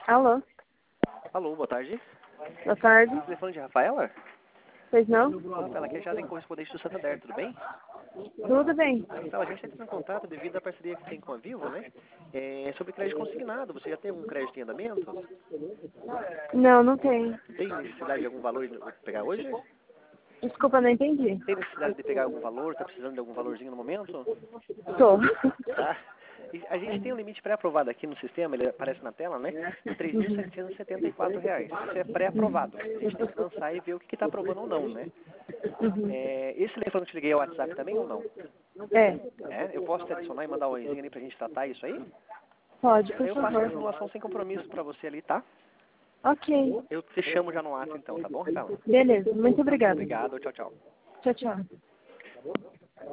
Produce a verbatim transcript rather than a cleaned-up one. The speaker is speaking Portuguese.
Alô, Alô, boa tarde. boa tarde. Telefone de Rafaela? Pois não? Ô, Rafaela, aqui é Jada em correspondente do Santander, tudo bem? Tudo bem. Rafaela, a gente está entrando em contato devido à parceria que tem com a Vivo, né? É sobre crédito consignado. Você já tem algum crédito em andamentos? Não, não tem. Tem necessidade de algum valor de pegar hoje? Desculpa, não entendi. Tem necessidade de pegar algum valor? Está precisando de algum valorzinho no momento? Tô. Tá. E a gente tem um limite pré-aprovado aqui no sistema, ele aparece na tela, né? De três mil Uhum. setecentos e setenta e quatro reais. Isso é pré-aprovado. A gente tem que lançar e ver o que está aprovando ou não, né? Uhum. É, esse telefone que eu te liguei é o WhatsApp também ou não? É, É, eu posso te adicionar e mandar um oizinho ali pra gente tratar isso aí? pode, por Aí eu faço uma favor. simulação sem compromisso pra você ali, tá? Ok. Eu te chamo já no WhatsApp então, tá bom, Rafaela? Beleza, muito obrigada. Obrigado, tchau, tchau. Tchau, tchau.